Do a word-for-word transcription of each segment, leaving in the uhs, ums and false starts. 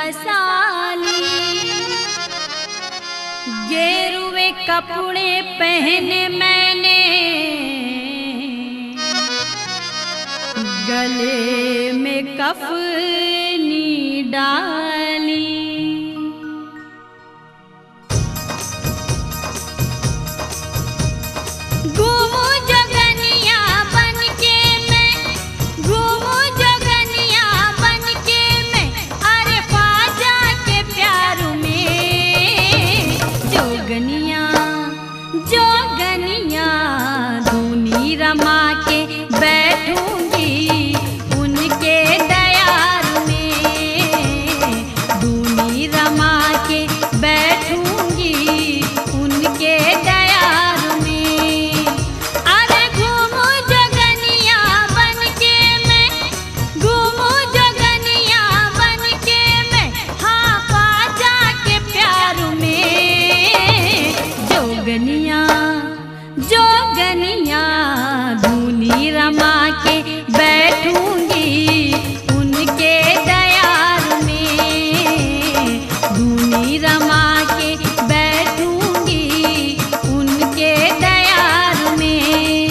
बसाली। गेरुए कपड़े पहने मैंने, गले में कफनी डाली। घूमू जोगनिया बन के मैं, घूमू जोगनिया बन के मैं, अरे ख्वाजा के प्यार में। जोगनिया जोगनिया धूनी रमा के बैठूंगी उनके दयार में। धूनी रमा के बैठूंगी उनके दयार में। अरे घूमू जोगनिया बन के मैं, घूमू जोगनिया बन के मैं, हाँ ख्वाजा के प्यार में। जोगनिया जोगनिया धूनी रमा के बैठूंगी उनके दयार में। धूनी रमा के बैठूंगी उनके दयार में।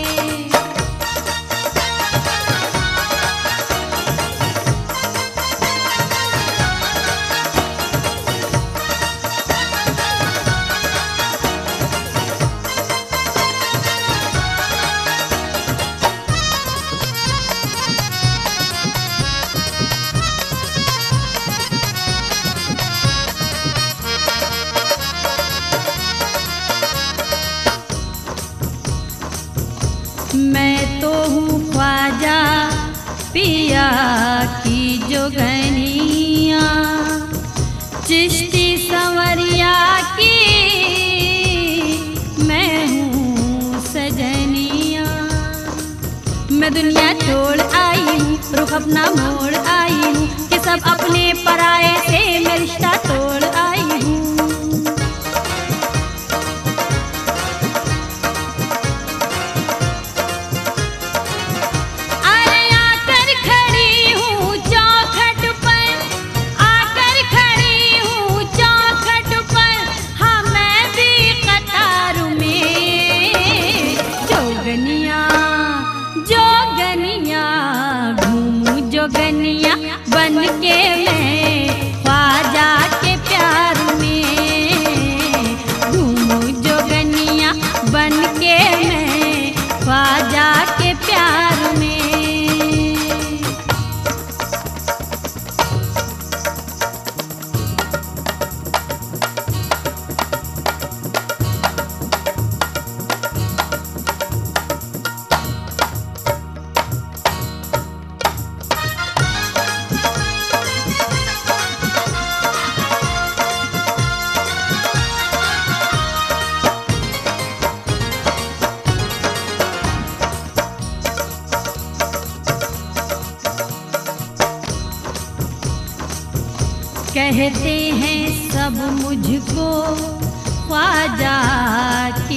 मैं तो हूँ ख्वाजा पिया की जोगनिया, चिश्ती संवरिया की मैं हूँ सजनिया। मैं दुनिया छोड़ आई हूँ, रुख अपना मोड़ आई हूँ, कि सब अपने पराये से मैं रिश्ता तोड़ आई हूँ। जोगनिया बन के मैं ख्वाजा के प्यार में। घूमू जोगनिया बन के मैं ख्वाजा के प्यार में। कहते हैं सब मुझको ख्वाजा की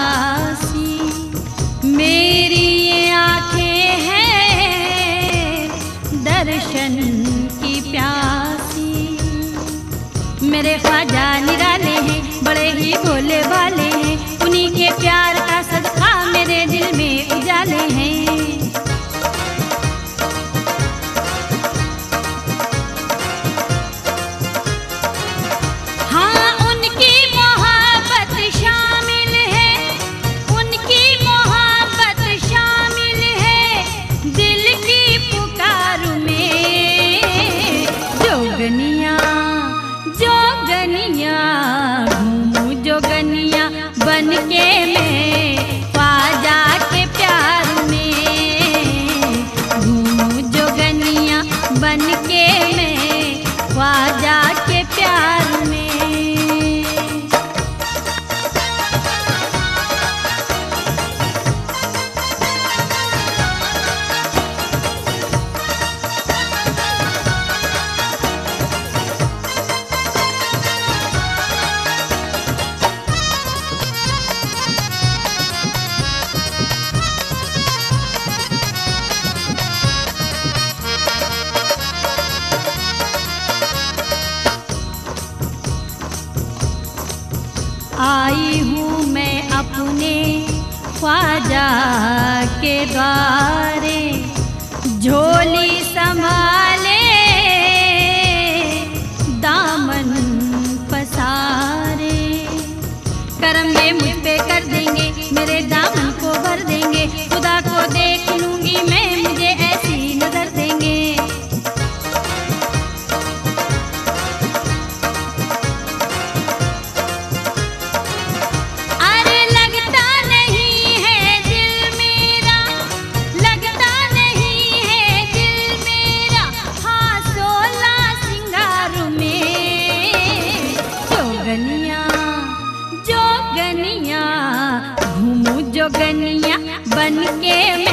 दासी। मेरी ये आँखें हैं दर्शन की प्यासी। मेरे ख्वाजा निराले हैं, बड़े ही भोले भाले हैं, उन्हीं के प्यार का सदका मेरे दिल में उजाले हैं। जोगनिया घूमू जोगनिया बन के मैं ख्वाजा के प्यार में। घूमू जोगनिया बन के मैं ख्वाजा के प्यार में। ख्वाजा के द्वारे, झोली संभाले दामन पसारे। करम ये मुझ पे कर देंगे, मेरे दामन को भर देंगे, खुदा को देख लूंगी मैं, मुझे ऐसी नजर देंगे। अरे लगता नहीं है दिल मेरा, लगता नहीं है दिल मेरा, हाँ सोलह सिंगार में। जोगनिया जोगनिया घूमू जोगनिया बन के